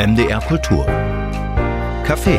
MDR Kultur Café.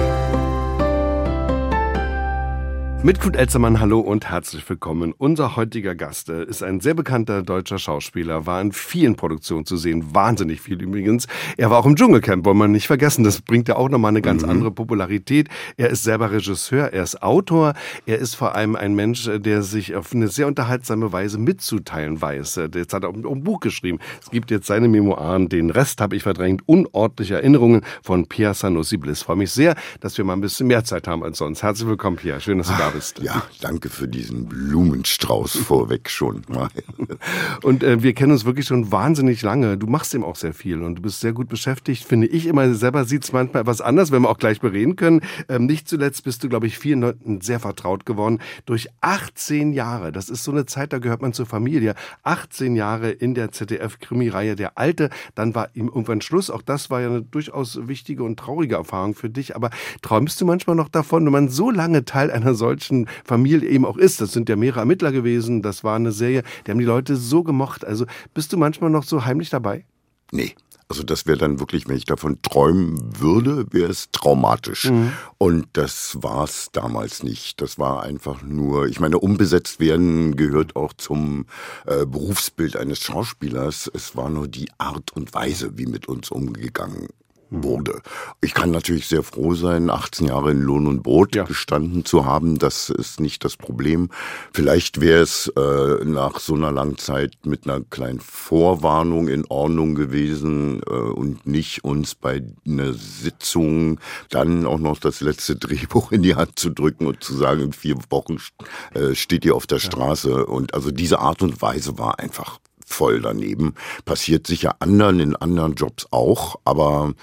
Mit Knut Elzermann, hallo und herzlich willkommen. Unser heutiger Gast ist ein sehr bekannter deutscher Schauspieler, war in vielen Produktionen zu sehen, wahnsinnig viel übrigens. Er war auch im Dschungelcamp, wollen wir nicht vergessen, das bringt ja auch nochmal eine ganz andere Popularität. Er ist selber Regisseur, er ist Autor, er ist vor allem ein Mensch, der sich auf eine sehr unterhaltsame Weise mitzuteilen weiß. Jetzt hat er auch ein Buch geschrieben. Es gibt jetzt seine Memoiren, den Rest habe ich verdrängt, unordentliche Erinnerungen von Pierre Sanoussi-Bliss. Ich freue mich sehr, dass wir mal ein bisschen mehr Zeit haben als sonst. Herzlich willkommen, Pierre, schön, dass du da bist. Ja, danke für diesen Blumenstrauß vorweg schon mal. Und wir kennen uns wirklich schon wahnsinnig lange. Du machst eben auch sehr viel und du bist sehr gut beschäftigt, finde ich immer. Selber sieht es manchmal etwas anders, wenn wir auch gleich bereden können. Nicht zuletzt bist du, glaube ich, vielen Leuten sehr vertraut geworden. Durch 18 Jahre, das ist so eine Zeit, da gehört man zur Familie. 18 Jahre in der ZDF-Krimi-Reihe Der Alte, dann war ihm irgendwann Schluss. Auch das war ja eine durchaus wichtige und traurige Erfahrung für dich. Aber träumst du manchmal noch davon, wenn man so lange Teil einer solchen Familie eben auch ist? Das sind ja mehrere Ermittler gewesen, das war eine Serie, die haben die Leute so gemocht. Also bist du manchmal noch so heimlich dabei? Nee. Also das wäre dann wirklich, wenn ich davon träumen würde, wäre es traumatisch. Und das war es damals nicht. Das war einfach nur, ich meine, unbesetzt werden gehört auch zum Berufsbild eines Schauspielers. Es war nur die Art und Weise, wie mit uns umgegangen wurde. Ich kann natürlich sehr froh sein, 18 Jahre in Lohn und Brot gestanden zu haben. Das ist nicht das Problem. Vielleicht wäre es nach so einer langen Zeit mit einer kleinen Vorwarnung in Ordnung gewesen und nicht uns bei einer Sitzung dann auch noch das letzte Drehbuch in die Hand zu drücken und zu sagen, in 4 Wochen steht ihr auf der Straße. Und also diese Art und Weise war einfach voll daneben. Passiert sicher anderen in anderen Jobs auch, aber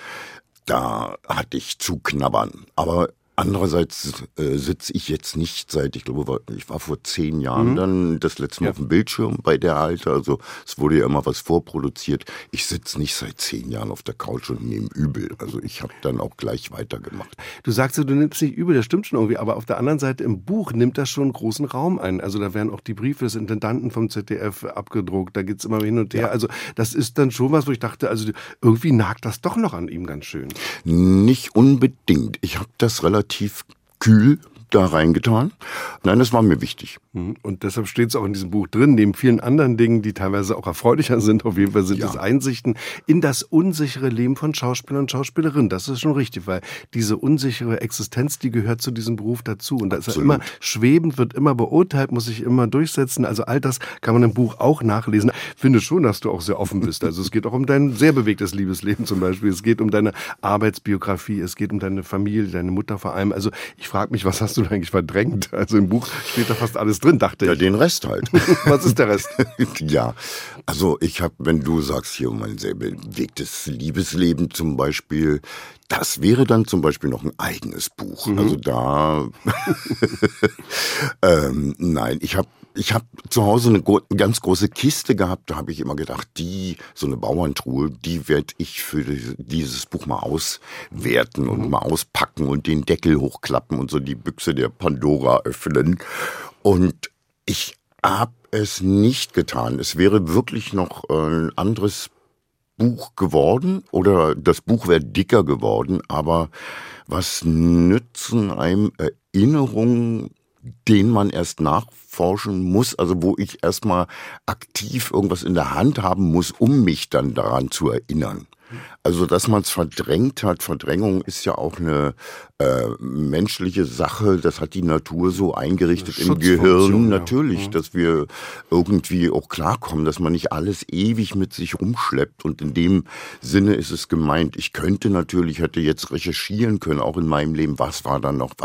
da hatte ich zu knabbern. Aber andererseits sitze ich jetzt nicht seit, ich glaube, ich war vor 10 Jahren dann das letzte Mal auf dem Bildschirm bei Der Alte. Also es wurde ja immer was vorproduziert. Ich sitze nicht seit 10 Jahren auf der Couch und nehme übel. Also ich habe dann auch gleich weitergemacht. Du sagst, du nimmst nicht übel, das stimmt schon irgendwie. Aber auf der anderen Seite im Buch nimmt das schon großen Raum ein. Also da werden auch die Briefe des Intendanten vom ZDF abgedruckt. Da geht's immer hin und her. Ja. Also das ist dann schon was, wo ich dachte, also irgendwie nagt das doch noch an ihm ganz schön. Nicht unbedingt. Ich habe das relativ kühl da reingetan. Nein, das war mir wichtig. Und deshalb steht es auch in diesem Buch drin, neben vielen anderen Dingen, die teilweise auch erfreulicher sind, auf jeden Fall sind es Einsichten in das unsichere Leben von Schauspielern und Schauspielerinnen. Das ist schon richtig, weil diese unsichere Existenz, die gehört zu diesem Beruf dazu. Und da ist er immer schwebend, wird immer beurteilt, muss sich immer durchsetzen. Also all das kann man im Buch auch nachlesen. Ich finde schon, dass du auch sehr offen bist. Also es geht auch um dein sehr bewegtes Liebesleben zum Beispiel. Es geht um deine Arbeitsbiografie, es geht um deine Familie, deine Mutter vor allem. Also ich frage mich, was hast du eigentlich verdrängt? Also im Buch steht da fast alles drin, dachte ich. Ja, den Rest halt. Was ist der Rest? Ja, also ich habe, wenn du sagst, hier um ein sehr bewegtes Liebesleben zum Beispiel, das wäre dann zum Beispiel noch ein eigenes Buch. Also da, nein, ich habe zu Hause eine ganz große Kiste gehabt, da habe ich immer gedacht, so eine Bauerntruhe, die werde ich für dieses Buch mal auswerten und mal auspacken und den Deckel hochklappen und so die Büchse der Pandora öffnen. Und ich habe es nicht getan. Es wäre wirklich noch ein anderes Buch geworden oder das Buch wäre dicker geworden, aber was nützen einem Erinnerungen, denen man erst nachforschen muss, also wo ich erstmal aktiv irgendwas in der Hand haben muss, um mich dann daran zu erinnern. Also, dass man es verdrängt hat, Verdrängung ist ja auch eine menschliche Sache, das hat die Natur so eingerichtet im Gehirn, natürlich, dass wir irgendwie auch klarkommen, dass man nicht alles ewig mit sich rumschleppt und in dem Sinne ist es gemeint, ich hätte jetzt recherchieren können, auch in meinem Leben, was war da noch,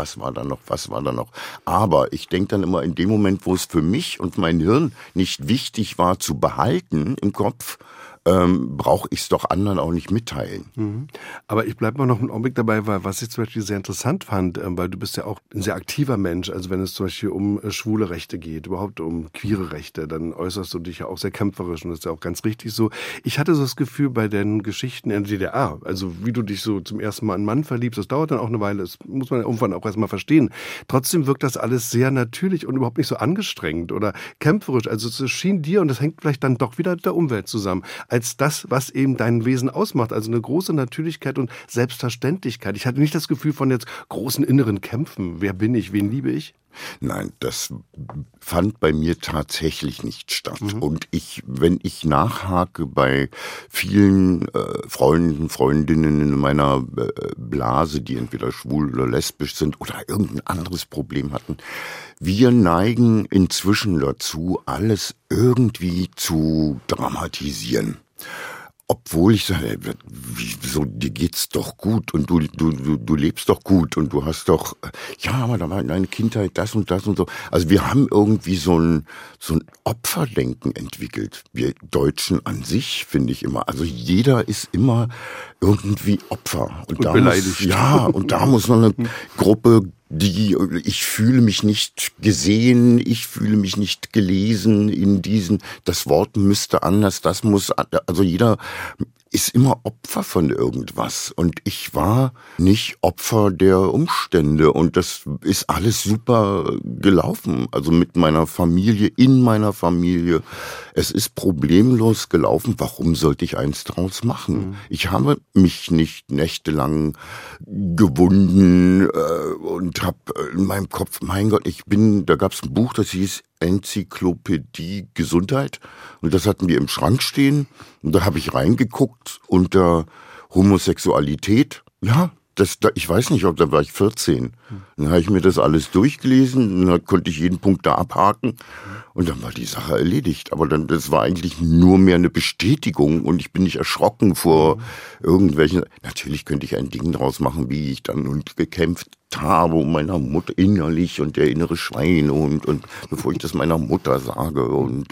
aber ich denke dann immer in dem Moment, wo es für mich und mein Hirn nicht wichtig war zu behalten im Kopf, brauche ich es doch anderen auch nicht mitteilen. Aber ich bleibe mal noch einen Augenblick dabei, weil was ich zum Beispiel sehr interessant fand, weil du bist ja auch ein sehr aktiver Mensch, also wenn es zum Beispiel um schwule Rechte geht, überhaupt um queere Rechte, dann äußerst du dich ja auch sehr kämpferisch und das ist ja auch ganz richtig so. Ich hatte so das Gefühl bei den Geschichten in der DDR, also wie du dich so zum ersten Mal in einen Mann verliebst, das dauert dann auch eine Weile, das muss man irgendwann auch erstmal verstehen. Trotzdem wirkt das alles sehr natürlich und überhaupt nicht so angestrengt oder kämpferisch, also es schien dir, und das hängt vielleicht dann doch wieder mit der Umwelt zusammen, als das, was eben dein Wesen ausmacht. Also eine große Natürlichkeit und Selbstverständlichkeit. Ich hatte nicht das Gefühl von jetzt großen inneren Kämpfen. Wer bin ich? Wen liebe ich? Nein, das fand bei mir tatsächlich nicht statt. Und wenn ich nachhake bei vielen Freunden, Freundinnen in meiner Blase, die entweder schwul oder lesbisch sind oder irgendein anderes Problem hatten, wir neigen inzwischen dazu, alles irgendwie zu dramatisieren. Obwohl ich sage, wieso, dir geht's doch gut und du lebst doch gut und du hast doch, ja, aber da war in deiner Kindheit das und das und so. Also wir haben irgendwie so ein Opferdenken entwickelt. Wir Deutschen an sich, finde ich immer. Also jeder ist immer irgendwie Opfer. Und da beleidigt. Und da muss noch eine Gruppe, ich fühle mich nicht gesehen, ich fühle mich nicht gelesen das Wort müsste anders, also jeder ist immer Opfer von irgendwas und ich war nicht Opfer der Umstände und das ist alles super gelaufen, also mit meiner Familie, in meiner Familie. Es ist problemlos gelaufen. Warum sollte ich eins draus machen? Ich habe mich nicht nächtelang gewunden und habe in meinem Kopf, mein Gott, da gab es ein Buch, das hieß Enzyklopädie Gesundheit und das hatten wir im Schrank stehen und da habe ich reingeguckt unter Homosexualität. Ja, ich weiß nicht, da war ich 14. Dann habe ich mir das alles durchgelesen, dann konnte ich jeden Punkt da abhaken und dann war die Sache erledigt. Aber das war eigentlich nur mehr eine Bestätigung und ich bin nicht erschrocken vor irgendwelchen. Natürlich könnte ich ein Ding draus machen, wie ich dann gekämpft habe um meiner Mutter innerlich und der innere Schwein und bevor ich das meiner Mutter sage und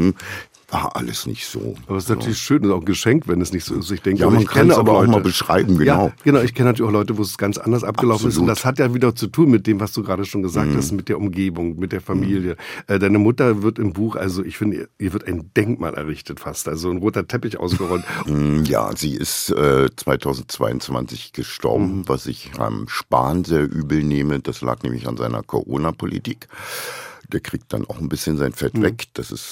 war alles nicht so. Aber es ist natürlich schön, ist auch ein Geschenk, wenn es nicht so ist. Ich denke, ja, man kann es aber auch mal beschreiben, genau. Ja, genau. Ich kenne natürlich auch Leute, wo es ganz anders abgelaufen ist. Und das hat ja wieder zu tun mit dem, was du gerade schon gesagt hast, mit der Umgebung, mit der Familie. Deine Mutter wird im Buch, also ich finde, ihr wird ein Denkmal errichtet fast, also ein roter Teppich ausgerollt. Ja, sie ist 2022 gestorben, was ich Herrn Spahn sehr übel nehme. Das lag nämlich an seiner Corona-Politik. Der kriegt dann auch ein bisschen sein Fett weg. Das ist,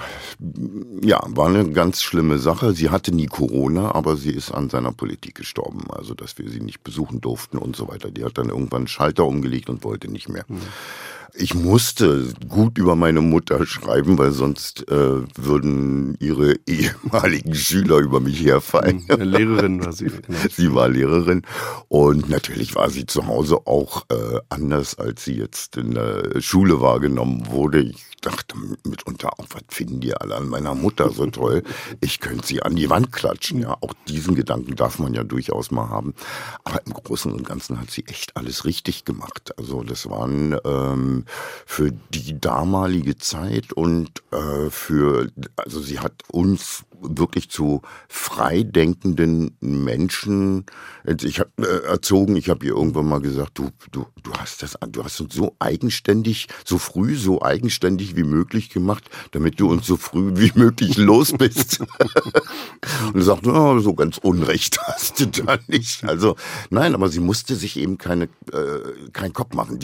war eine ganz schlimme Sache. Sie hatte nie Corona, aber sie ist an seiner Politik gestorben. Also, dass wir sie nicht besuchen durften und so weiter. Die hat dann irgendwann einen Schalter umgelegt und wollte nicht mehr. Ich musste gut über meine Mutter schreiben, weil sonst würden ihre ehemaligen Schüler über mich herfallen. Lehrerin war sie. Genau. Sie war Lehrerin und natürlich war sie zu Hause auch anders, als sie jetzt in der Schule wahrgenommen wurde. Ich dachte mitunter auch, was finden die alle an meiner Mutter so toll? Ich könnte sie an die Wand klatschen. Ja, auch diesen Gedanken darf man ja durchaus mal haben. Aber im Großen und Ganzen hat sie echt alles richtig gemacht. Also das waren für die damalige Zeit und also sie hat uns wirklich zu freidenkenden Menschen erzogen. Ich habe ihr irgendwann mal gesagt, du hast uns so eigenständig, so früh so eigenständig wie möglich gemacht, damit du uns so früh wie möglich los bist. Und sie sagt, so ganz Unrecht hast du da nicht. Also nein, aber sie musste sich eben keinen Kopf machen.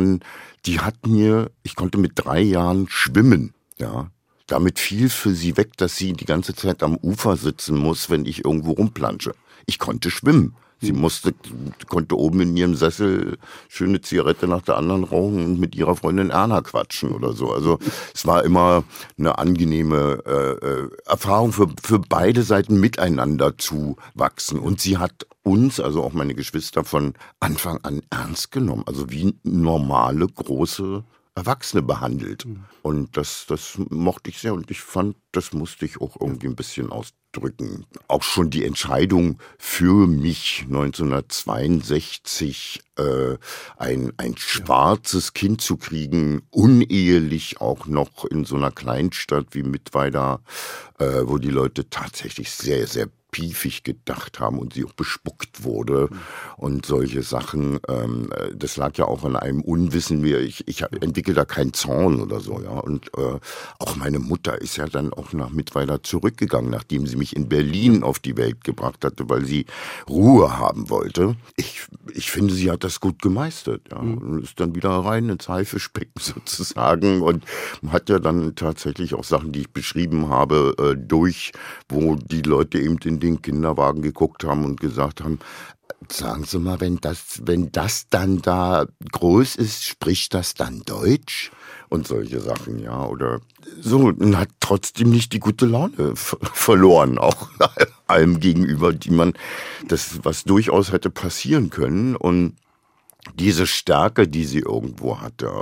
Ich konnte mit 3 Jahren schwimmen, ja. Damit fiel für sie weg, dass sie die ganze Zeit am Ufer sitzen muss, wenn ich irgendwo rumplansche. Ich konnte schwimmen. Sie konnte oben in ihrem Sessel schöne Zigarette nach der anderen rauchen und mit ihrer Freundin Erna quatschen oder so. Also es war immer eine angenehme Erfahrung für beide Seiten miteinander zu wachsen. Und sie hat uns, also auch meine Geschwister, von Anfang an ernst genommen. Also wie normale, große Erwachsene behandelt. Und das mochte ich sehr und ich fand, das musste ich auch irgendwie ein bisschen ausdrücken. Auch schon die Entscheidung für mich 1962 ein schwarzes Kind zu kriegen, unehelich auch noch in so einer Kleinstadt wie Mittweida, wo die Leute tatsächlich sehr, sehr piefig gedacht haben und sie auch bespuckt wurde und solche Sachen. Das lag ja auch an einem Unwissen. Ich entwickle da keinen Zorn oder so, ja. Und auch meine Mutter ist ja dann auch nach Mittweiler zurückgegangen, nachdem sie mich in Berlin auf die Welt gebracht hatte, weil sie Ruhe haben wollte. Ich finde, sie hat das gut gemeistert, ja. Und ist dann wieder rein ins Haifischbecken sozusagen und hat ja dann tatsächlich auch Sachen, die ich beschrieben habe, wo die Leute eben in den Kinderwagen geguckt haben und gesagt haben, sagen Sie mal, wenn das dann da groß ist, spricht das dann Deutsch? Und solche Sachen, ja, oder so, und hat trotzdem nicht die gute Laune verloren, auch allem gegenüber, was durchaus hätte passieren können. Und diese Stärke, die sie irgendwo hatte,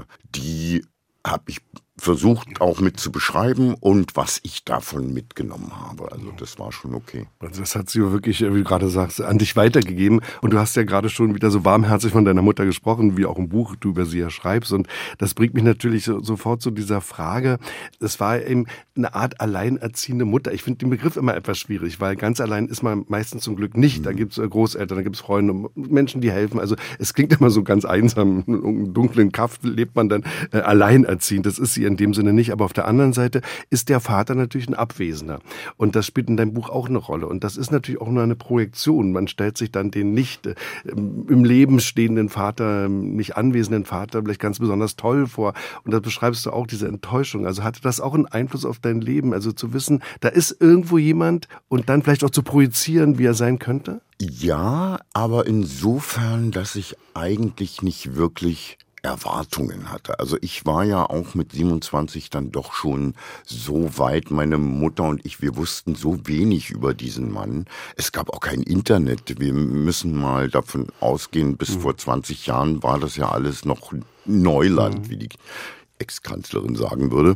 die habe ich versucht auch mit zu beschreiben und was ich davon mitgenommen habe. Also das war schon okay. Also das hat sie wirklich, wie du gerade sagst, an dich weitergegeben. Und du hast ja gerade schon wieder so warmherzig von deiner Mutter gesprochen, wie auch im Buch du über sie ja schreibst. Und das bringt mich natürlich sofort zu dieser Frage. Es war eben eine Art alleinerziehende Mutter. Ich finde den Begriff immer etwas schwierig, weil ganz allein ist man meistens zum Glück nicht. Da gibt es Großeltern, da gibt es Freunde, Menschen, die helfen. Also es klingt immer so ganz einsam. In einem dunklen Kaff lebt man dann alleinerziehend. Das ist sie in dem Sinne nicht, aber auf der anderen Seite ist der Vater natürlich ein Abwesender. Und das spielt in deinem Buch auch eine Rolle. Und das ist natürlich auch nur eine Projektion. Man stellt sich dann den nicht im Leben stehenden Vater, nicht anwesenden Vater vielleicht ganz besonders toll vor. Und da beschreibst du auch diese Enttäuschung. Also hatte das auch einen Einfluss auf dein Leben? Also zu wissen, da ist irgendwo jemand und dann vielleicht auch zu projizieren, wie er sein könnte? Ja, aber insofern, dass ich eigentlich nicht wirklich Erwartungen hatte. Also ich war ja auch mit 27 dann doch schon so weit, meine Mutter und ich, wir wussten so wenig über diesen Mann. Es gab auch kein Internet. Wir müssen mal davon ausgehen, bis vor 20 Jahren war das ja alles noch Neuland, wie die Ex-Kanzlerin sagen würde.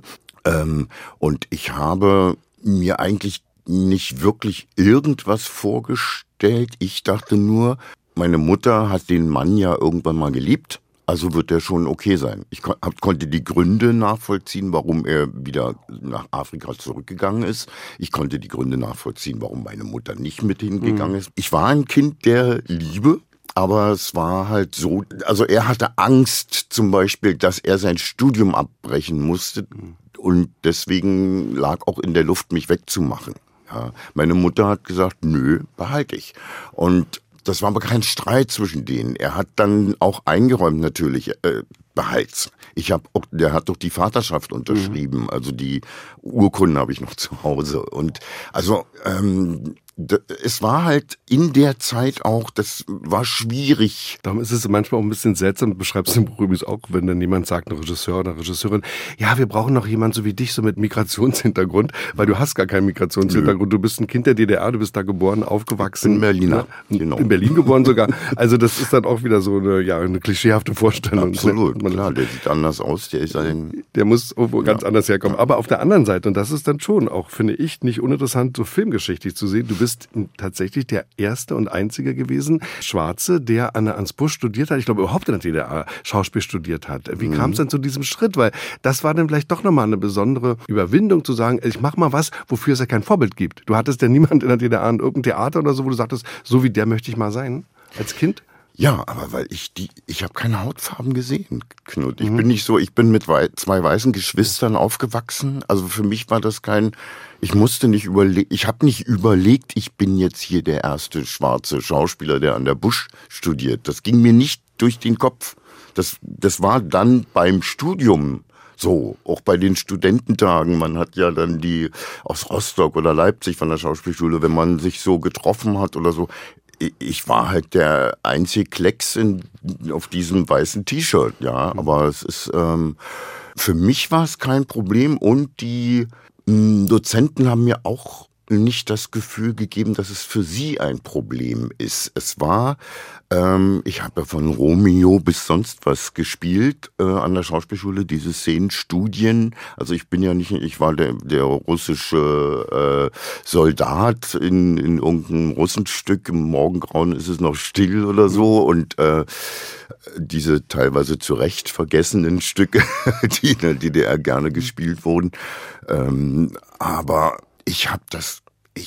Und ich habe mir eigentlich nicht wirklich irgendwas vorgestellt. Ich dachte nur, meine Mutter hat den Mann ja irgendwann mal geliebt. Also wird er schon okay sein. Ich konnte die Gründe nachvollziehen, warum er wieder nach Afrika zurückgegangen ist. Ich konnte die Gründe nachvollziehen, warum meine Mutter nicht mit hingegangen ist. Ich war ein Kind der Liebe, aber es war halt so, also er hatte Angst zum Beispiel, dass er sein Studium abbrechen musste und deswegen lag auch in der Luft, mich wegzumachen. Ja, meine Mutter hat gesagt, nö, behalte ich. Und das war aber kein Streit zwischen denen. Er hat dann auch eingeräumt natürlich, behalt's. Der hat doch die Vaterschaft unterschrieben, also die Urkunden habe ich noch zu Hause. Und also es war halt in der Zeit auch, das war schwierig. Darum ist es manchmal auch ein bisschen seltsam, du beschreibst im Buch übrigens auch, wenn dann jemand sagt, ein Regisseur oder eine Regisseurin, ja, wir brauchen noch jemanden so wie dich, so mit Migrationshintergrund, weil du hast gar keinen Migrationshintergrund. Du bist ein Kind der DDR, du bist da geboren, aufgewachsen. In Berliner, genau. In Berlin geboren sogar. Also das ist dann auch wieder so eine klischeehafte Vorstellung. Absolut, klar, der sieht anders aus, der muss irgendwo ganz anders herkommen. Aber auf der anderen Seite, und das ist dann schon auch, finde ich, nicht uninteressant, so filmgeschichtlich zu sehen, du bist tatsächlich der erste und einzige gewesen, Schwarze, der an der Ans Busch studiert hat, ich glaube überhaupt in der DDR Schauspiel studiert hat. Wie kam es denn zu diesem Schritt? Weil das war dann vielleicht doch nochmal eine besondere Überwindung zu sagen, ich mach mal was, wofür es ja kein Vorbild gibt. Du hattest ja niemand in der DDR in irgendeinem Theater oder so, wo du sagtest, so wie der möchte ich mal sein, als Kind? Ja, aber weil ich habe keine Hautfarben gesehen, Knut. Ich bin nicht so, ich bin mit zwei weißen Geschwistern aufgewachsen. Also für mich war das ich musste nicht ich habe nicht überlegt, ich bin jetzt hier der erste schwarze Schauspieler, der an der Busch studiert. Das ging mir nicht durch den Kopf. Das war dann beim Studium so, auch bei den Studententagen. Man hat ja dann die aus Rostock oder Leipzig von der Schauspielschule, wenn man sich so getroffen hat oder so. Ich war halt der einzige Klecks auf diesem weißen T-Shirt, ja. Aber es ist, für mich war es kein Problem und die Dozenten haben mir auch nicht das Gefühl gegeben, dass es für sie ein Problem ist. Es war, ich habe ja von Romeo bis sonst was gespielt an der Schauspielschule, diese Szenenstudien. Also ich war der russische Soldat in irgendeinem Russenstück, im Morgengrauen ist es noch still oder so und diese teilweise zu Recht vergessenen Stücke, die in der DDR gerne gespielt wurden. Aber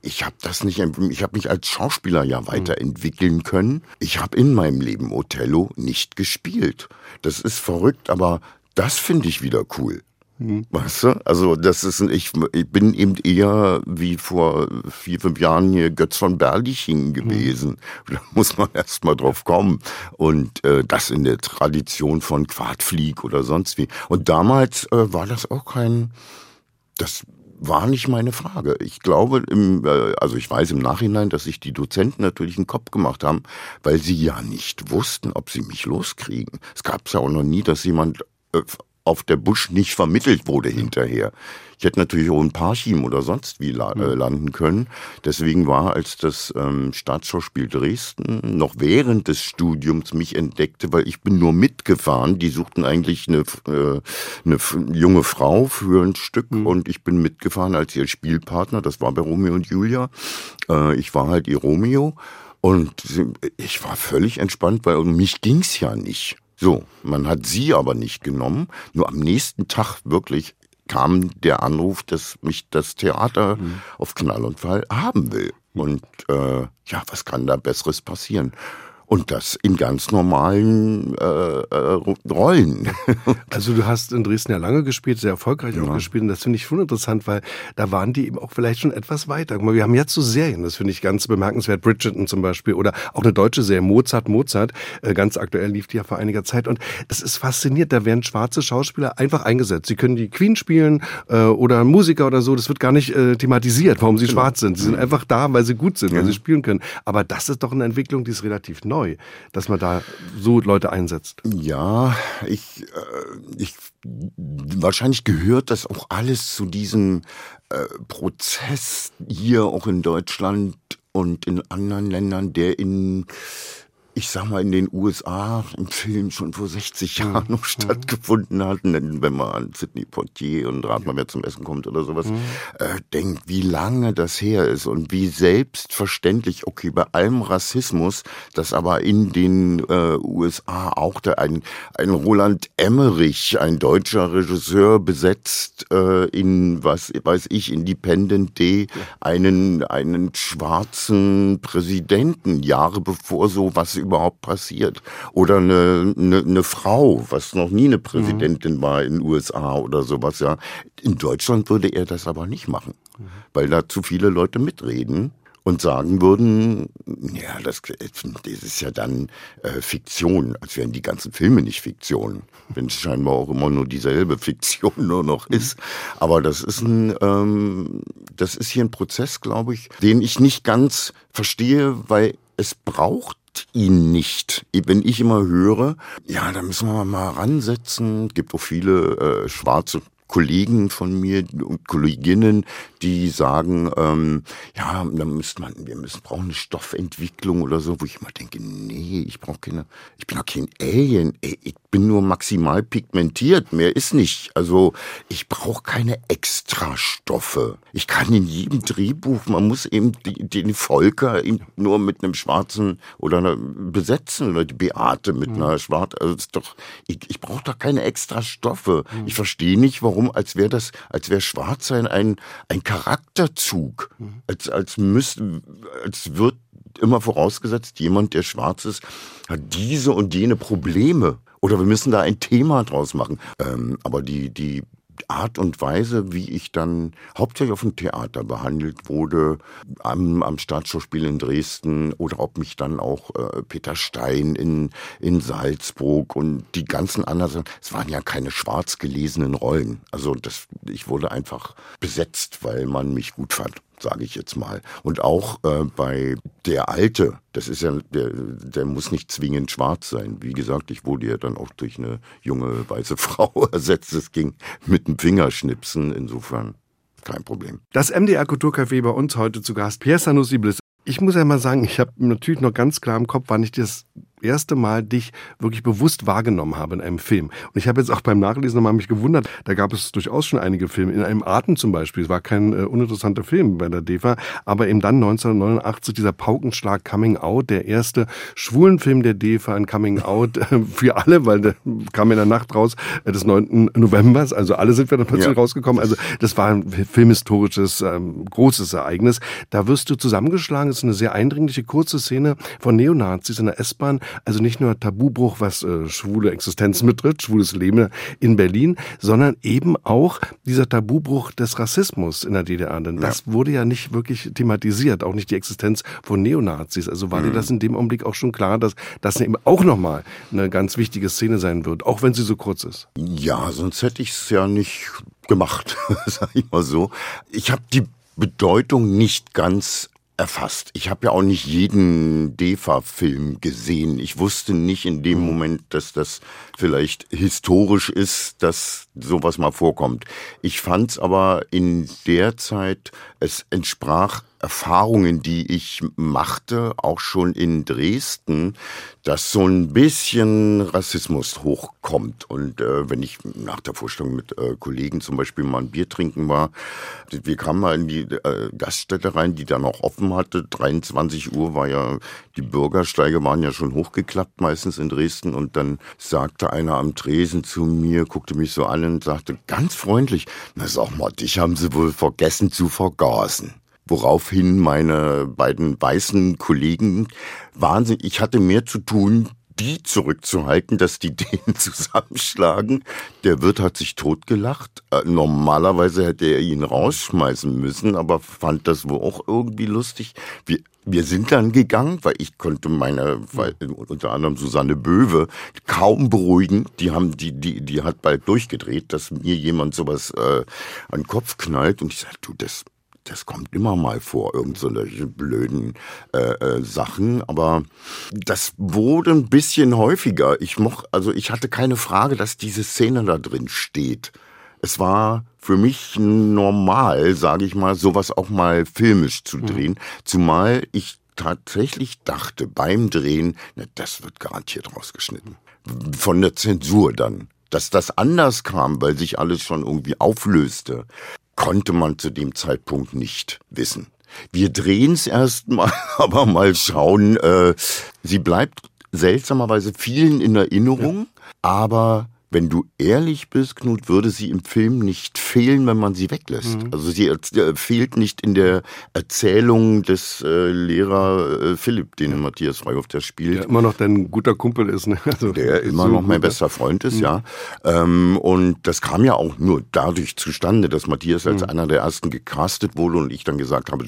ich habe mich als Schauspieler ja weiterentwickeln können. Ich habe in meinem Leben Othello nicht gespielt. Das ist verrückt, aber das finde ich wieder cool. Weißt du? Also ich bin eben eher wie vor 4-5 Jahren hier Götz von Berlichingen gewesen. Da muss man erst mal drauf kommen. Und das in der Tradition von Quadflieg oder sonst wie. Und damals war das auch das war nicht meine Frage. Ich glaube, also ich weiß im Nachhinein, dass sich die Dozenten natürlich einen Kopf gemacht haben, weil sie ja nicht wussten, ob sie mich loskriegen. Es gab es ja auch noch nie, dass jemand auf der Busch nicht vermittelt wurde hinterher. Ich hätte natürlich auch in Parchim oder sonst wie landen können. Deswegen war, als das Staatsschauspiel Dresden noch während des Studiums mich entdeckte, weil ich bin nur mitgefahren. Die suchten eigentlich eine junge Frau für ein Stück und ich bin mitgefahren als ihr Spielpartner. Das war bei Romeo und Julia. Ich war halt ihr Romeo und ich war völlig entspannt, weil um mich ging's ja nicht. So, man hat sie aber nicht genommen. Nur am nächsten Tag wirklich kam der Anruf, dass mich das Theater auf Knall und Fall haben will. Und was kann da Besseres passieren? Und das in ganz normalen Rollen. Also du hast in Dresden ja lange gespielt, sehr erfolgreich auch gespielt. Und das finde ich schon interessant, weil da waren die eben auch vielleicht schon etwas weiter. Guck mal, wir haben jetzt so Serien, das finde ich ganz bemerkenswert. Bridgerton zum Beispiel oder auch eine deutsche Serie, Mozart. Ganz aktuell lief die ja vor einiger Zeit. Und es ist faszinierend, da werden schwarze Schauspieler einfach eingesetzt. Sie können die Queen spielen oder Musiker oder so. Das wird gar nicht thematisiert, warum sie schwarz sind. Sie sind einfach da, weil sie gut sind, weil sie spielen können. Aber das ist doch eine Entwicklung, die ist relativ neu, dass man da so Leute einsetzt. Ja, wahrscheinlich gehört das auch alles zu diesem Prozess hier auch in Deutschland und in anderen Ländern, der ich sag mal, in den USA im Film schon vor 60 Jahren noch stattgefunden hat. Wenn man an Sidney Poitier und Rat mal, wer zum Essen kommt oder sowas, denkt, wie lange das her ist und wie selbstverständlich, okay, bei allem Rassismus, dass aber in den USA auch ein Roland Emmerich, ein deutscher Regisseur, besetzt in, was weiß ich, Independent Day, einen schwarzen Präsidenten, Jahre bevor sowas überhaupt passiert. Oder eine Frau, was noch nie eine Präsidentin war in den USA oder sowas, ja. In Deutschland würde er das aber nicht machen, weil da zu viele Leute mitreden und sagen würden, ja, das ist ja dann Fiktion, als wären die ganzen Filme nicht Fiktion, wenn es scheinbar auch immer nur dieselbe Fiktion nur noch ist. Aber das ist hier ein Prozess, glaube ich, den ich nicht ganz verstehe, weil es braucht ihn nicht. Wenn ich immer höre, ja, da müssen wir mal ransetzen. Es gibt auch viele schwarze Kollegen von mir und Kolleginnen, die sagen, wir brauchen eine Stoffentwicklung oder so, wo ich immer denke, nee, ich bin doch kein Alien, ich bin nur maximal pigmentiert, mehr ist nicht. Also ich brauche keine Extrastoffe. Ich kann in jedem Drehbuch, man muss eben den Volker eben nur mit einem Schwarzen oder besetzen oder die Beate mit einer Schwarzen. Also ich brauche doch keine Extrastoffe. Ich verstehe nicht, warum, als wäre Schwarzsein ein Charakterzug, als wird immer vorausgesetzt, jemand, der schwarz ist, hat diese und jene Probleme. Oder wir müssen da ein Thema draus machen. Aber die Art und Weise, wie ich dann hauptsächlich auf dem Theater behandelt wurde, am Staatsschauspiel in Dresden oder ob mich dann auch Peter Stein in Salzburg und die ganzen anderen, es waren ja keine schwarz gelesenen Rollen. Also ich wurde einfach besetzt, weil man mich gut fand, sage ich jetzt mal. Und auch bei der Alte, das ist ja, der muss nicht zwingend schwarz sein. Wie gesagt, ich wurde ja dann auch durch eine junge weiße Frau ersetzt. Es ging mit dem Fingerschnipsen, insofern kein Problem. Das MDR Kulturcafé bei uns heute zu Gast, Pierre Sanussi-Bliss. Ich muss ja mal sagen, ich habe natürlich noch ganz klar im Kopf, wann ich das erste Mal dich wirklich bewusst wahrgenommen habe in einem Film. Und ich habe jetzt auch beim Nachlesen nochmal mich gewundert, da gab es durchaus schon einige Filme, in einem Atem zum Beispiel, es war kein uninteressanter Film bei der DEFA, aber eben dann 1989 dieser Paukenschlag Coming Out, der erste Schwulenfilm der DEFA, ein Coming Out für alle, weil der kam in der Nacht raus des 9. Novembers, also alle sind wir dann plötzlich rausgekommen, also das war ein filmhistorisches, großes Ereignis. Da wirst du zusammengeschlagen, es ist eine sehr eindringliche, kurze Szene von Neonazis in der S-Bahn, also nicht nur Tabubruch, was schwule Existenzen betrifft, schwules Leben in Berlin, sondern eben auch dieser Tabubruch des Rassismus in der DDR, denn das wurde ja nicht wirklich thematisiert, auch nicht die Existenz von Neonazis, also war dir das in dem Augenblick auch schon klar, dass das eben auch nochmal eine ganz wichtige Szene sein wird, auch wenn sie so kurz ist? Ja, sonst hätte ich es ja nicht gemacht, sag ich mal so. Ich habe die Bedeutung nicht ganz erfasst. Ich habe ja auch nicht jeden DEFA-Film gesehen. Ich wusste nicht in dem Moment, dass das vielleicht historisch ist, dass sowas mal vorkommt. Ich fand es aber in der Zeit, es entsprach Erfahrungen, die ich machte, auch schon in Dresden, dass so ein bisschen Rassismus hochkommt. Und wenn ich nach der Vorstellung mit Kollegen zum Beispiel mal ein Bier trinken war, wir kamen mal in die Gaststätte rein, die dann auch offen hatte. 23 Uhr war ja, die Bürgersteige waren ja schon hochgeklappt meistens in Dresden. Und dann sagte einer am Tresen zu mir, guckte mich so an und sagte ganz freundlich, na sag mal, dich haben sie wohl vergessen zu vergasen. Woraufhin meine beiden weißen Kollegen wahnsinnig, ich hatte mehr zu tun, die zurückzuhalten, dass die den zusammenschlagen. Der Wirt hat sich totgelacht. Normalerweise hätte er ihn rausschmeißen müssen, aber fand das wohl auch irgendwie lustig. Wir sind dann gegangen, weil ich konnte unter anderem Susanne Böwe kaum beruhigen. Die hat bald durchgedreht, dass mir jemand sowas an den Kopf knallt. Und ich sagte, du, das kommt immer mal vor, irgend solche blöden Sachen, aber das wurde ein bisschen häufiger. Ich hatte keine Frage, dass diese Szene da drin steht. Es war für mich normal, sage ich mal, sowas auch mal filmisch zu drehen, zumal ich tatsächlich dachte beim Drehen, das wird garantiert rausgeschnitten. Von der Zensur dann. Dass das anders kam, weil sich alles schon irgendwie auflöste, konnte man zu dem Zeitpunkt nicht wissen. Wir drehen es erstmal, aber mal schauen. Sie bleibt seltsamerweise vielen in Erinnerung, aber wenn du ehrlich bist, Knut, würde sie im Film nicht fehlen, wenn man sie weglässt. Also sie fehlt nicht in der Erzählung des Lehrer Philipp, den Matthias Freihoff der spielt. Der immer noch dein guter Kumpel ist. Ne? Also, der immer noch mein bester Freund ist, ja. Und das kam ja auch nur dadurch zustande, dass Matthias als einer der ersten gecastet wurde und ich dann gesagt habe,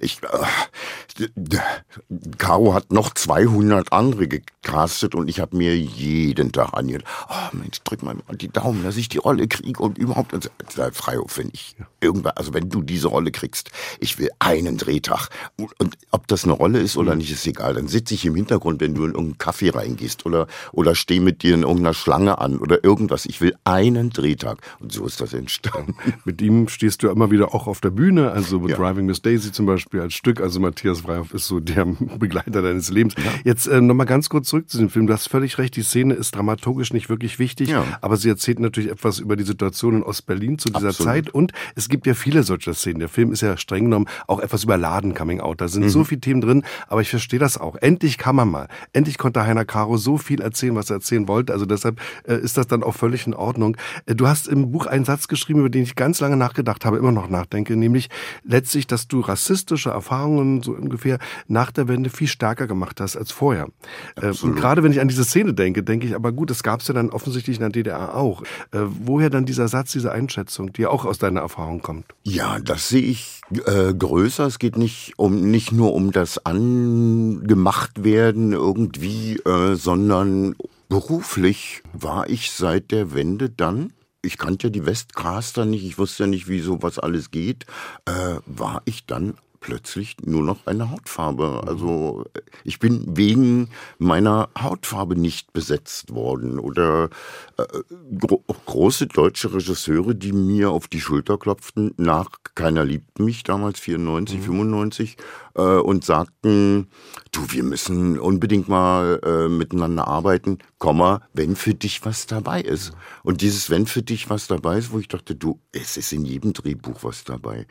Caro hat noch 200 andere gecastet und ich habe mir jeden Tag angehört, oh Mensch, drück mal die Daumen, dass ich die Rolle kriege und überhaupt, Freihoff, wenn du diese Rolle kriegst, ich will einen Drehtag. Und ob das eine Rolle ist oder nicht, ist egal. Dann sitze ich im Hintergrund, wenn du in irgendeinen Kaffee reingehst oder stehe mit dir in irgendeiner Schlange an oder irgendwas. Ich will einen Drehtag. Und so ist das entstanden. Mit ihm stehst du immer wieder auch auf der Bühne, also mit Driving Miss Daisy zum Beispiel als Stück. Also Matthias Freihoff ist so der Begleiter deines Lebens. Ja. Jetzt nochmal ganz kurz zurück zu dem Film. Du hast völlig recht, die Szene ist dramaturgisch nicht wirklich wichtig, aber sie erzählt natürlich etwas über die Situation in Ostberlin zu dieser Zeit und es gibt ja viele solcher Szenen. Der Film ist ja streng genommen auch etwas überladen, Coming Out. Da sind so viele Themen drin, aber ich verstehe das auch. Endlich kann man mal. Endlich konnte Heiner Caro so viel erzählen, was er erzählen wollte. Also deshalb ist das dann auch völlig in Ordnung. Du hast im Buch einen Satz geschrieben, über den ich ganz lange nachgedacht habe, immer noch nachdenke, nämlich letztlich, dass du rassistische Erfahrungen so ungefähr nach der Wende viel stärker gemacht hast als vorher. Und gerade wenn ich an diese Szene denke ich, aber gut, das gab es ja dann offensichtlich in der DDR auch. Woher dann dieser Satz, diese Einschätzung, die ja auch aus deiner Erfahrung kommt? Ja, das sehe ich größer. Es geht nicht nur um das Angemachtwerden irgendwie, sondern beruflich war ich seit der Wende dann, ich kannte ja die Westcaster nicht, ich wusste ja nicht, wie sowas alles geht, war ich dann plötzlich nur noch eine Hautfarbe. Also ich bin wegen meiner Hautfarbe nicht besetzt worden. Oder große deutsche Regisseure, die mir auf die Schulter klopften, nach Keiner liebt mich, damals 94, 95, und sagten, du, wir müssen unbedingt mal miteinander arbeiten, wenn für dich was dabei ist. Und dieses wenn für dich was dabei ist, wo ich dachte, du, es ist in jedem Drehbuch was dabei.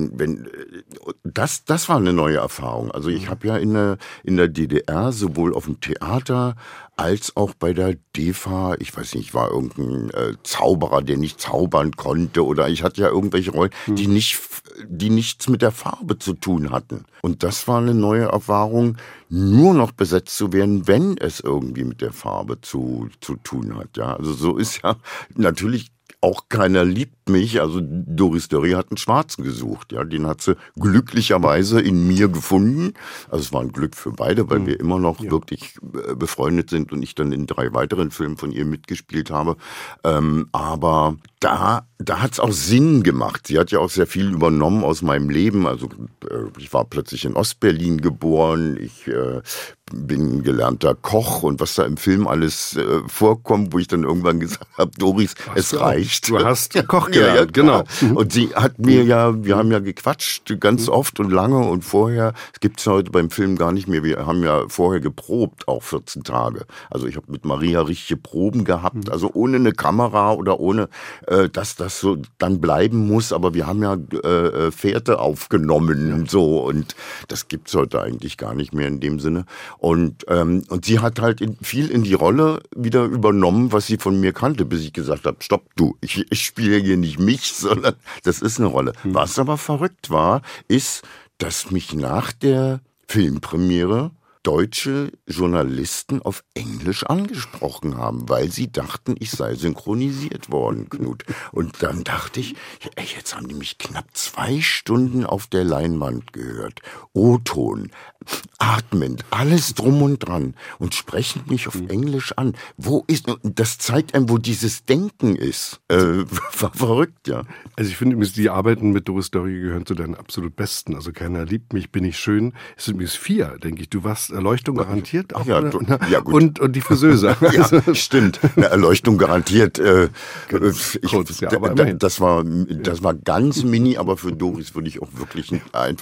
Das war eine neue Erfahrung. Also ich habe ja in der DDR sowohl auf dem Theater als auch bei der DEFA, ich weiß nicht, war irgendein Zauberer, der nicht zaubern konnte, oder ich hatte ja irgendwelche Rollen, die nichts mit der Farbe zu tun hatten. Und das war eine neue Erfahrung, nur noch besetzt zu werden, wenn es irgendwie mit der Farbe zu tun hat. Ja, also so ist ja natürlich auch keiner liebt mich. Also Doris Dörrie hat einen Schwarzen gesucht. Ja, den hat sie glücklicherweise in mir gefunden. Also es war ein Glück für beide, weil wir immer noch wirklich befreundet sind und ich dann in 3 weiteren Filmen von ihr mitgespielt habe. Aber da hat es auch Sinn gemacht. Sie hat ja auch sehr viel übernommen aus meinem Leben. Also ich war plötzlich in Ostberlin geboren. Ich bin gelernter Koch und was da im Film alles vorkommt, wo ich dann irgendwann gesagt habe, Doris, es reicht. Du hast Koch gelernt, genau. Und sie hat mir wir haben ja gequatscht ganz oft und lange und vorher, es gibt's heute beim Film gar nicht mehr, wir haben ja vorher geprobt, auch 14 Tage. Also ich habe mit Maria richtige Proben gehabt, also ohne eine Kamera oder ohne, dass das so dann bleiben muss, aber wir haben ja Fährte aufgenommen so, und das gibt's heute eigentlich gar nicht mehr in dem Sinne. Und sie hat halt viel in die Rolle wieder übernommen, was sie von mir kannte, bis ich gesagt habe, stopp, du, ich spiele hier nicht mich, sondern das ist eine Rolle. Was aber verrückt war, ist, dass mich nach der Filmpremiere deutsche Journalisten auf Englisch angesprochen haben, weil sie dachten, ich sei synchronisiert worden, Knut. Und dann dachte ich, ey, jetzt haben die mich knapp 2 Stunden auf der Leinwand gehört. O-Ton, atmend, alles drum und dran und sprechen mich auf Englisch an. Das zeigt einem, wo dieses Denken ist. War verrückt, ja. Also ich finde übrigens, die Arbeiten mit Doris Dörrie gehören zu deinen absolut besten. Also keiner liebt mich, bin ich schön. Es sind übrigens 4, denke ich. Du warst Erleuchtung garantiert. Auch, ja, gut. Und die Friseuse. Ja, stimmt. Eine Erleuchtung garantiert. Kurz, ja, aber immerhin. Das war ganz mini, aber für Doris würde ich auch wirklich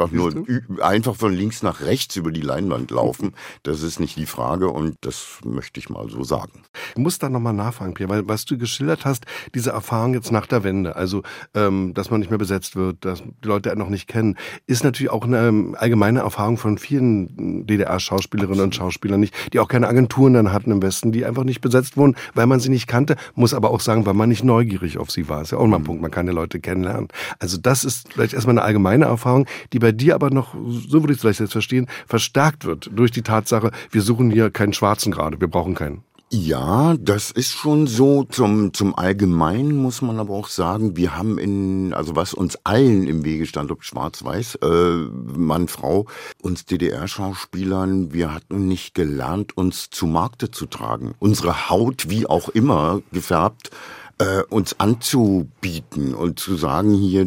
einfach von links nach rechts über die Leinwand laufen. Das ist nicht die Frage und das möchte ich mal so sagen. Ich muss da nochmal nachfragen, Pierre, weil was du geschildert hast, diese Erfahrung jetzt nach der Wende, also dass man nicht mehr besetzt wird, dass die Leute einen noch nicht kennen, ist natürlich auch eine allgemeine Erfahrung von vielen DDR-Schauspielerinnen und Schauspielern nicht, die auch keine Agenturen dann hatten im Westen, die einfach nicht besetzt wurden, weil man sie nicht kannte, muss aber auch sagen, weil man nicht neugierig auf sie war. Ist ja auch mal ein Punkt, man kann ja Leute kennenlernen. Also das ist vielleicht erstmal eine allgemeine Erfahrung, die bei dir aber noch, so würde ich es vielleicht jetzt verstehen, verstärkt wird durch die Tatsache, wir suchen hier keinen Schwarzen gerade, wir brauchen keinen. Ja, das ist schon so. Zum Allgemeinen muss man aber auch sagen, wir haben also was uns allen im Wege stand, ob schwarz-weiß, Mann, Frau, uns DDR-Schauspielern, wir hatten nicht gelernt, uns zu Markte zu tragen. Unsere Haut, wie auch immer, gefärbt, uns anzubieten und zu sagen, hier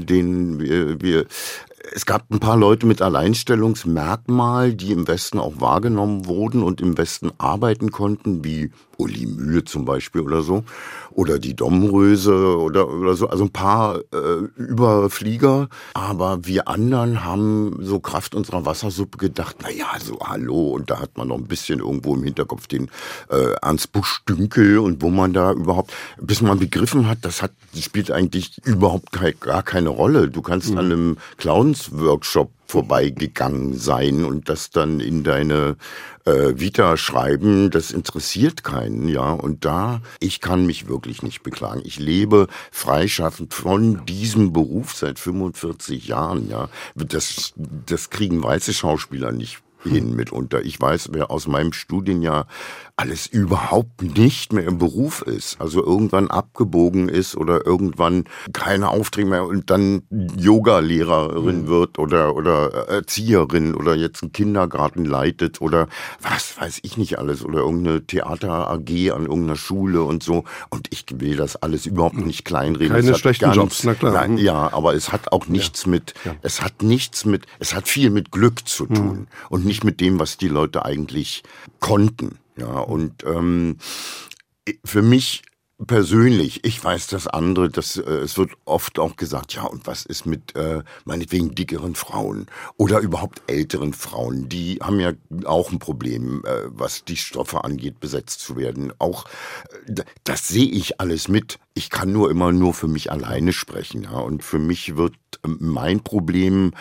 es gab ein paar Leute mit Alleinstellungsmerkmal, die im Westen auch wahrgenommen wurden und im Westen arbeiten konnten, wie Uli Mühe zum Beispiel oder so, oder die Domröse oder so, also ein paar Überflieger. Aber wir anderen haben so Kraft unserer Wassersuppe gedacht, na ja, so hallo, und da hat man noch ein bisschen irgendwo im Hinterkopf den Ernst Busch-Dünkel und wo man da überhaupt, bis man begriffen hat, das spielt eigentlich überhaupt gar keine Rolle. Du kannst an einem Clowns-Workshop vorbeigegangen sein und das dann in deine Vita schreiben, das interessiert keinen, ja. Und ich kann mich wirklich nicht beklagen. Ich lebe freischaffend von diesem Beruf seit 45 Jahren, ja. Das kriegen weiße Schauspieler nicht hin mitunter. Ich weiß, wer aus meinem Studienjahr alles überhaupt nicht mehr im Beruf ist, also irgendwann abgebogen ist oder irgendwann keine Aufträge mehr und dann Yoga-Lehrerin wird oder Erzieherin oder jetzt einen Kindergarten leitet oder was weiß ich nicht alles oder irgendeine Theater-AG an irgendeiner Schule und so. Und ich will das alles überhaupt nicht kleinreden. Keine schlechten Jobs, na klar. Nein, ja, aber es hat auch nichts es hat viel mit Glück zu tun und nicht mit dem, was die Leute eigentlich konnten. Ja, und für mich persönlich, ich weiß das andere, es wird oft auch gesagt, ja, und was ist mit meinetwegen dickeren Frauen oder überhaupt älteren Frauen? Die haben ja auch ein Problem, was die Stoffe angeht, besetzt zu werden. Auch das sehe ich alles mit. Ich kann nur für mich alleine sprechen, ja. Und für mich wird mein Problem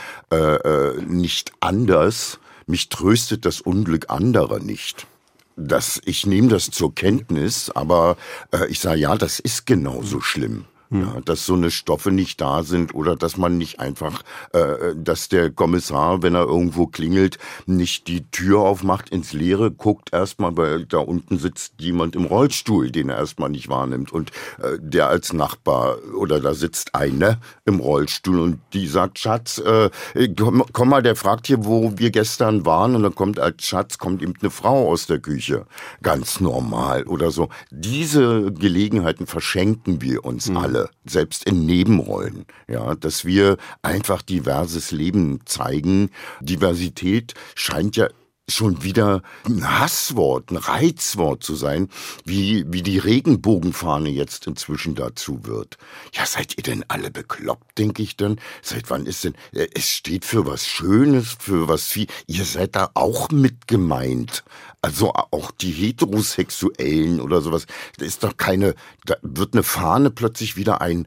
nicht anders. Mich tröstet das Unglück anderer nicht. Ich nehme das zur Kenntnis, aber ich sage, ja, das ist genauso schlimm. Ja, dass so eine Stoffe nicht da sind oder dass man nicht einfach, dass der Kommissar, wenn er irgendwo klingelt, nicht die Tür aufmacht, ins Leere guckt erstmal, weil da unten sitzt jemand im Rollstuhl, den er erstmal nicht wahrnimmt und der als Nachbar oder da sitzt eine im Rollstuhl und die sagt, Schatz, komm mal, der fragt hier, wo wir gestern waren und dann kommt als Schatz, kommt eben eine Frau aus der Küche. Ganz normal oder so. Diese Gelegenheiten verschenken wir uns alle. Selbst in Nebenrollen, ja, dass wir einfach diverses Leben zeigen. Diversität scheint ja schon wieder ein Hasswort, ein Reizwort zu sein, wie die Regenbogenfahne jetzt inzwischen dazu wird. Ja, seid ihr denn alle bekloppt, denke ich dann? Seit wann ist denn, es steht für was Schönes, für was viel, ihr seid da auch mit gemeint. Also auch die Heterosexuellen oder sowas, da ist doch da wird eine Fahne plötzlich wieder ein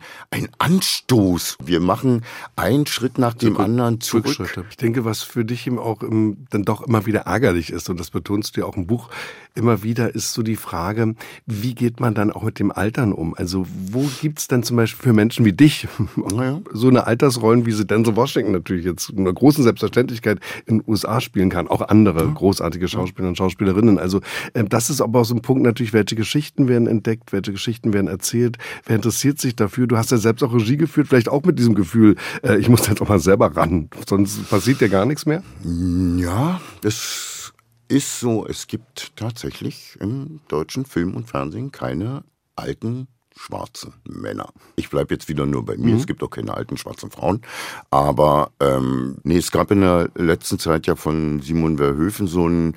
Anstoß. Wir machen einen Schritt nach dem anderen zurück. Ich denke, was für dich eben auch dann doch immer wieder ärgerlich ist, und das betonst du ja auch im Buch immer wieder, ist so die Frage, wie geht man dann auch mit dem Altern um? Also wo gibt's denn zum Beispiel für Menschen wie dich so eine Altersrollen, wie sie Denzel Washington natürlich jetzt in einer großen Selbstverständlichkeit in den USA spielen kann, auch andere großartige Schauspieler und Schauspielerinnen. Also das ist aber auch so ein Punkt natürlich, welche Geschichten werden entdeckt, welche Geschichten werden erzählt, wer interessiert sich dafür? Du hast ja selbst auch Regie geführt, vielleicht auch mit diesem Gefühl, ich muss jetzt auch mal selber ran, sonst passiert ja gar nichts mehr. Ja, das ist so, es gibt tatsächlich im deutschen Film und Fernsehen keine alten schwarzen Männer. Ich bleibe jetzt wieder nur bei mir, es gibt auch keine alten schwarzen Frauen, aber es gab in der letzten Zeit ja von Simon Verhoeven so einen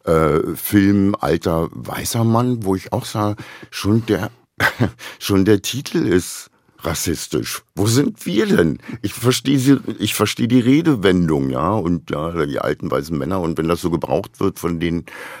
Film Alter weißer Mann, wo ich auch sage, schon der Titel ist rassistisch. Wo sind wir denn? Ich verstehe die Redewendung, ja, und ja, die alten weißen Männer, und wenn das so gebraucht wird von den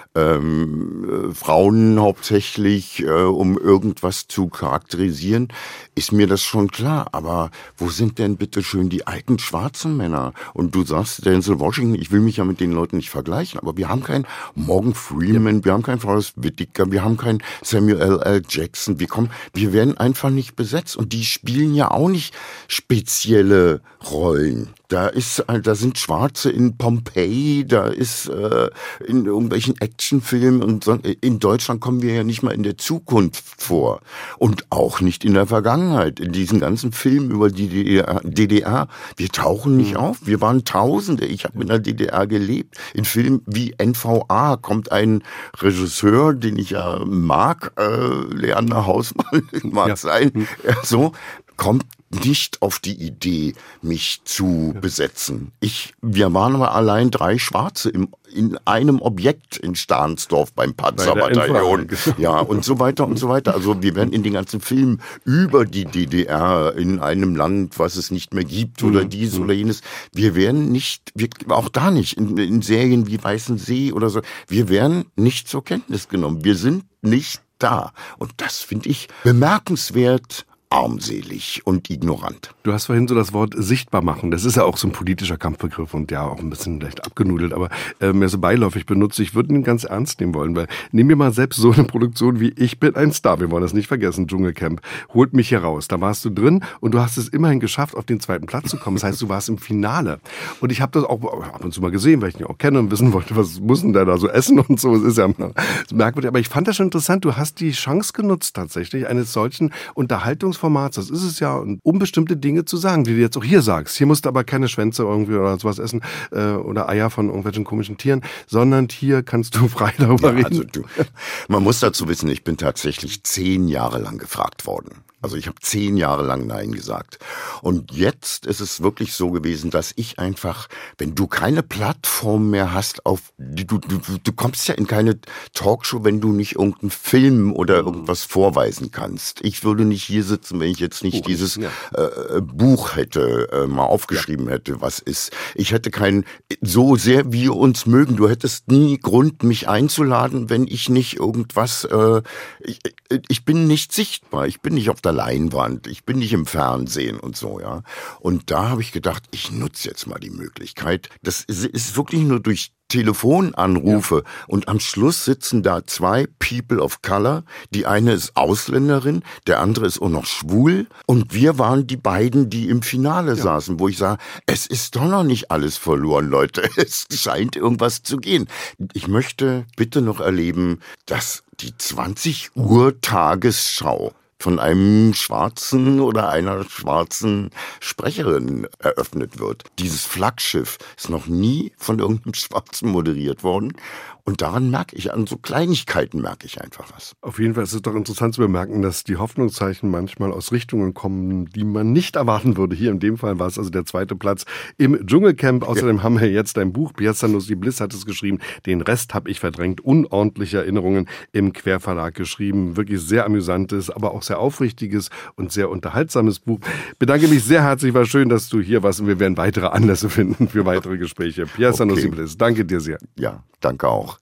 Frauen hauptsächlich, um irgendwas zu charakterisieren, ist mir das schon klar. Aber wo sind denn bitte schön die alten schwarzen Männer? Und du sagst, Denzel Washington, ich will mich ja mit den Leuten nicht vergleichen, aber wir haben keinen Morgan Freeman, wir haben keinen Forrest Whitaker, wir haben keinen Samuel L. Jackson. Wir werden einfach nicht besetzt, und die spielen ja auch nicht spezielle Rollen. Da sind Schwarze in Pompeii, da ist in irgendwelchen Actionfilmen, und in Deutschland kommen wir ja nicht mal in der Zukunft vor und auch nicht in der Vergangenheit. In diesen ganzen Filmen über die DDR, wir tauchen nicht auf. Wir waren Tausende. Ich habe in der DDR gelebt. In Filmen wie NVA kommt ein Regisseur, den ich ja mag, Leander Hausmann mag sein, so kommt nicht auf die Idee, mich zu besetzen. Wir waren aber allein 3 Schwarze in einem Objekt in Stahnsdorf beim Panzerbataillon. Ja, und so weiter und so weiter. Also wir werden in den ganzen Filmen über die DDR in einem Land, was es nicht mehr gibt, oder dies oder jenes. Wir werden auch da nicht, in Serien wie Weißen See oder so, wir werden nicht zur Kenntnis genommen. Wir sind nicht da. Und das finde ich bemerkenswert armselig und ignorant. Du hast vorhin so das Wort sichtbar machen. Das ist ja auch so ein politischer Kampfbegriff und ja auch ein bisschen leicht abgenudelt, aber mehr so beiläufig benutzt. Ich würde ihn ganz ernst nehmen wollen, weil nehmen wir mal selbst so eine Produktion wie Ich bin ein Star. Wir wollen das nicht vergessen, Dschungelcamp. Holt mich hier raus. Da warst du drin und du hast es immerhin geschafft, auf den 2. Platz zu kommen. Das heißt, du warst im Finale. Und ich habe das auch ab und zu mal gesehen, weil ich ihn auch kenne und wissen wollte, was muss denn der da so essen und so. Es ist ja merkwürdig. Aber ich fand das schon interessant. Du hast die Chance genutzt tatsächlich eines solchen Unterhaltungsformats, das ist es ja, um bestimmte Dinge zu sagen, die du jetzt auch hier sagst. Hier musst du aber keine Schwänze irgendwie oder sowas essen oder Eier von irgendwelchen komischen Tieren, sondern hier kannst du frei darüber reden. Also man muss dazu wissen, ich bin tatsächlich 10 Jahre lang gefragt worden. Also ich habe 10 Jahre lang Nein gesagt. Und jetzt ist es wirklich so gewesen, dass ich einfach, wenn du keine Plattform mehr hast, du kommst ja in keine Talkshow, wenn du nicht irgendeinen Film oder irgendwas vorweisen kannst. Ich würde nicht hier sitzen, wenn ich jetzt nicht dieses Buch hätte, mal aufgeschrieben hätte, was ist. Ich hätte so sehr wir uns mögen, du hättest nie Grund, mich einzuladen, wenn ich nicht irgendwas, ich bin nicht sichtbar, ich bin nicht auf der Leinwand, ich bin nicht im Fernsehen und so, ja. Und da habe ich gedacht, ich nutze jetzt mal die Möglichkeit. Das ist wirklich nur durch Telefonanrufe und am Schluss sitzen da 2 People of Color. Die eine ist Ausländerin, der andere ist auch noch schwul und wir waren die beiden, die im Finale saßen, wo ich sage, es ist doch noch nicht alles verloren, Leute. Es scheint irgendwas zu gehen. Ich möchte bitte noch erleben, dass die 20 Uhr Tagesschau von einem Schwarzen oder einer schwarzen Sprecherin eröffnet wird. Dieses Flaggschiff ist noch nie von irgendeinem Schwarzen moderiert worden. Und daran an so Kleinigkeiten merke ich einfach was. Auf jeden Fall ist es doch interessant zu bemerken, dass die Hoffnungszeichen manchmal aus Richtungen kommen, die man nicht erwarten würde. Hier in dem Fall war es also der 2. Platz im Dschungelcamp. Außerdem haben wir jetzt ein Buch. Piazza Nussi Bliss hat es geschrieben. Den Rest habe ich verdrängt. Unordentliche Erinnerungen im Querverlag geschrieben. Wirklich sehr amüsantes, aber auch sehr aufrichtiges und sehr unterhaltsames Buch. Bedanke mich sehr herzlich. War schön, dass du hier warst. Und wir werden weitere Anlässe finden für weitere Gespräche. Piazza Nussi Bliss. Danke dir sehr. Ja, danke auch.